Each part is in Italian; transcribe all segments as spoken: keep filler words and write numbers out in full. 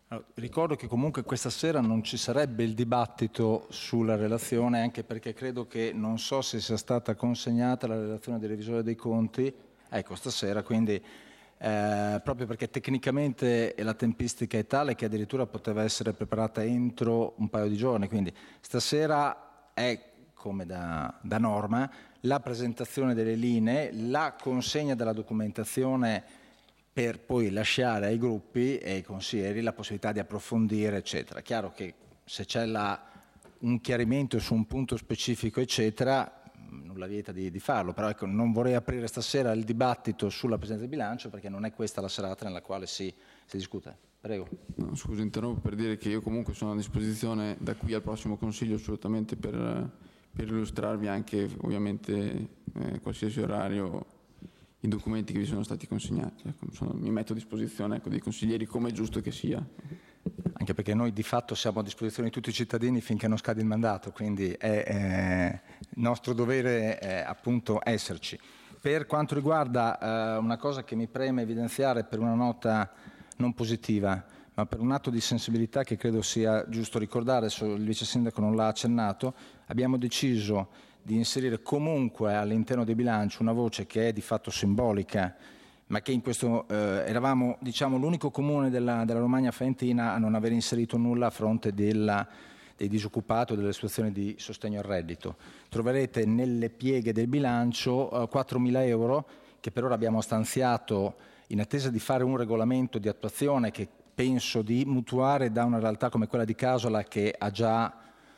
Allora, ricordo che comunque questa sera non ci sarebbe il dibattito sulla relazione, anche perché credo che non so se sia stata consegnata la relazione del revisore dei conti, ecco, stasera, quindi eh, proprio perché tecnicamente la tempistica è tale che addirittura poteva essere preparata entro un paio di giorni, quindi stasera è, come da, da norma, la presentazione delle linee, la consegna della documentazione per poi lasciare ai gruppi e ai consiglieri la possibilità di approfondire, eccetera. Chiaro che se c'è la, un chiarimento su un punto specifico, eccetera, nulla vieta di, di farlo, però ecco, non vorrei aprire stasera il dibattito sulla presenza del bilancio perché non è questa la serata nella quale si, si discute. Prego. No, scusi, interrompo per dire che io comunque sono a disposizione da qui al prossimo Consiglio assolutamente per, per illustrarvi anche ovviamente eh, qualsiasi orario i documenti che vi sono stati consegnati. Ecco, sono, mi metto a disposizione ecco, dei consiglieri come è giusto che sia. Anche perché noi di fatto siamo a disposizione di tutti i cittadini finché non scade il mandato, quindi è, è nostro dovere è, appunto esserci. Per quanto riguarda eh, una cosa che mi preme evidenziare per una nota non positiva, ma per un atto di sensibilità che credo sia giusto ricordare, il vice sindaco non l'ha accennato, abbiamo deciso di inserire comunque all'interno del bilancio una voce che è di fatto simbolica, ma che in questo eh, eravamo diciamo, l'unico comune della, della Romagna Faentina a non aver inserito nulla a fronte della, dei disoccupati o delle situazioni di sostegno al reddito. Troverete nelle pieghe del bilancio eh, quattromila euro che per ora abbiamo stanziato in attesa di fare un regolamento di attuazione che penso di mutuare da una realtà come quella di Casola che ha già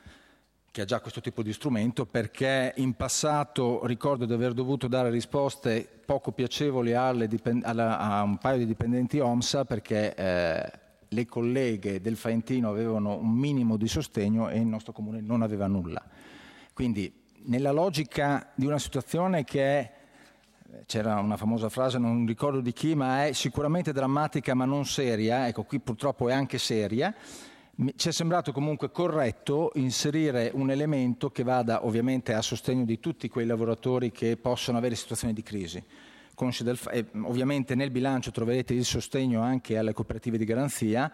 che ha già questo tipo di strumento, perché in passato ricordo di aver dovuto dare risposte poco piacevoli alle dipend- alla, a un paio di dipendenti OMSA perché eh, le colleghe del Faentino avevano un minimo di sostegno e il nostro comune non aveva nulla. Quindi nella logica di una situazione che è, c'era una famosa frase, non ricordo di chi, ma è sicuramente drammatica ma non seria, ecco qui purtroppo è anche seria, ci è sembrato comunque corretto inserire un elemento che vada ovviamente a sostegno di tutti quei lavoratori che possono avere situazioni di crisi. Consci del, eh, ovviamente nel bilancio troverete il sostegno anche alle cooperative di garanzia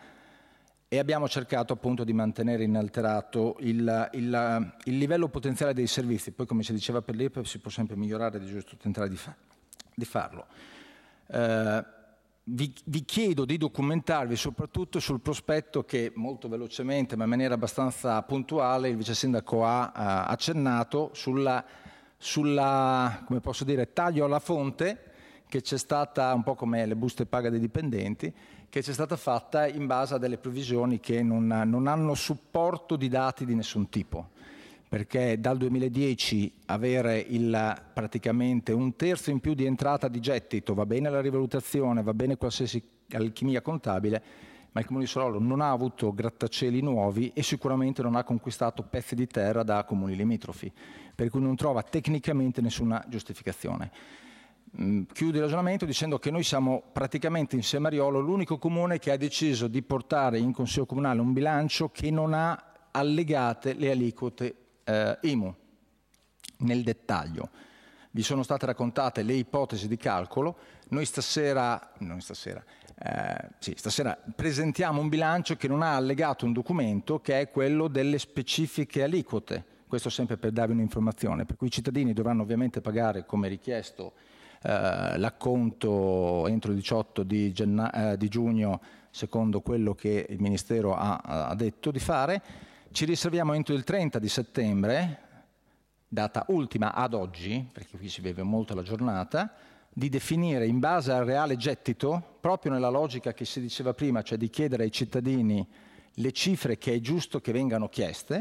e abbiamo cercato appunto di mantenere inalterato il, il, il livello potenziale dei servizi. Poi come si diceva per l'I R P E F si può sempre migliorare ed è giusto tentare di, fa, di farlo. Eh, Vi, vi chiedo di documentarvi soprattutto sul prospetto che molto velocemente ma in maniera abbastanza puntuale il vice sindaco ha uh, accennato sulla, sulla come posso dire, taglio alla fonte che c'è stata, un po' come le buste paga dei dipendenti, che c'è stata fatta in base a delle previsioni che non, non hanno supporto di dati di nessun tipo. Perché dal duemiladieci avere il, praticamente un terzo in più di entrata di gettito, va bene la rivalutazione, va bene qualsiasi alchimia contabile, ma il Comune di Sololo non ha avuto grattacieli nuovi e sicuramente non ha conquistato pezzi di terra da comuni limitrofi, per cui non trova tecnicamente nessuna giustificazione. Chiudo il ragionamento dicendo che noi siamo praticamente insieme a Riolo l'unico comune che ha deciso di portare in Consiglio Comunale un bilancio che non ha allegate le aliquote Eh, I M U. Nel dettaglio vi sono state raccontate le ipotesi di calcolo. Noi stasera, noi stasera, eh, sì, stasera presentiamo un bilancio che non ha allegato un documento che è quello delle specifiche aliquote. Questo sempre per darvi un'informazione, per cui i cittadini dovranno ovviamente pagare come richiesto eh, l'acconto entro il diciotto di, genna- eh, di giugno secondo quello che il Ministero ha, ha detto di fare. Ci riserviamo entro il trenta di settembre, data ultima ad oggi, perché qui si vive molto la giornata, di definire in base al reale gettito, proprio nella logica che si diceva prima, cioè di chiedere ai cittadini le cifre che è giusto che vengano chieste,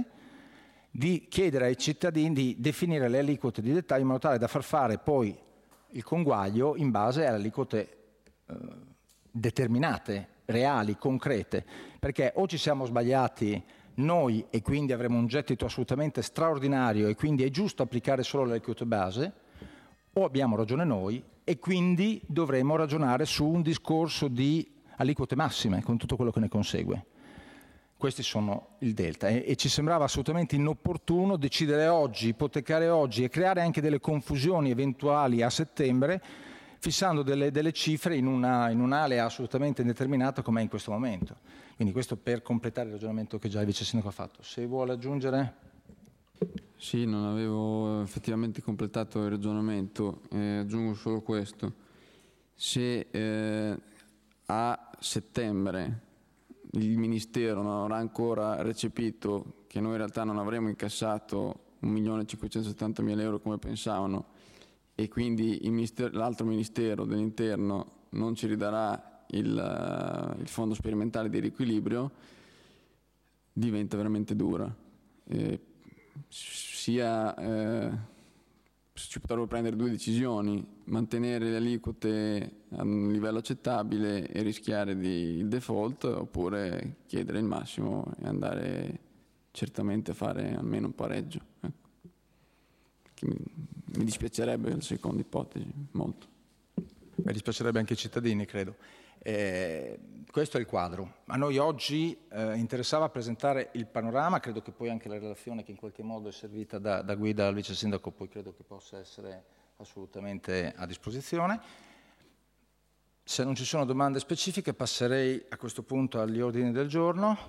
di chiedere ai cittadini di definire le aliquote di dettaglio in modo tale da far fare poi il conguaglio in base alle aliquote eh, determinate, reali, concrete, perché o ci siamo sbagliati noi e quindi avremo un gettito assolutamente straordinario e quindi è giusto applicare solo le aliquote base, o abbiamo ragione noi e quindi dovremo ragionare su un discorso di aliquote massime con tutto quello che ne consegue. Questi sono il delta e, e ci sembrava assolutamente inopportuno decidere oggi, ipotecare oggi e creare anche delle confusioni eventuali a settembre fissando delle, delle cifre in, una, in un'area assolutamente indeterminata come è in questo momento. Quindi questo per completare il ragionamento che già il Vice Sindaco ha fatto. Se vuole aggiungere? Sì, non avevo effettivamente completato il ragionamento, eh, aggiungo solo questo. Se eh, a settembre il Ministero non avrà ancora recepito che noi in realtà non avremo incassato un milione cinquecentosettantamila euro come pensavano e quindi il ministero, l'altro Ministero dell'Interno non ci ridarà il, uh, il fondo sperimentale di riequilibrio, diventa veramente dura. Eh, sia eh, ci potrebbero prendere due decisioni: mantenere le aliquote a un livello accettabile e rischiare di il default, oppure chiedere il massimo e andare certamente a fare almeno un pareggio. Ecco. Che mi, mi dispiacerebbe la seconda ipotesi, molto. Mi dispiacerebbe anche ai cittadini, credo. Eh, questo è il quadro. A noi oggi eh, interessava presentare il panorama, credo che poi anche la relazione che in qualche modo è servita da, da guida al Vice Sindaco poi credo che possa essere assolutamente a disposizione. Se non ci sono domande specifiche passerei a questo punto agli ordini del giorno.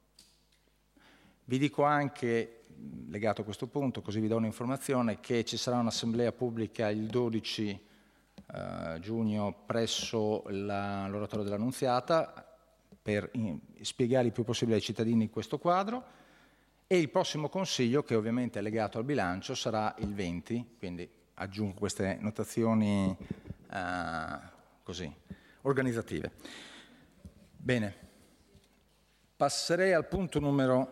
Vi dico anche, legato a questo punto, così vi do un'informazione, che ci sarà un'assemblea pubblica il dodici Uh, giugno presso la, l'oratorio dell'Annunziata per in, spiegare il più possibile ai cittadini questo quadro, e il prossimo consiglio, che ovviamente è legato al bilancio, sarà il venti, quindi aggiungo queste notazioni uh, così organizzative. Bene, passerei al punto numero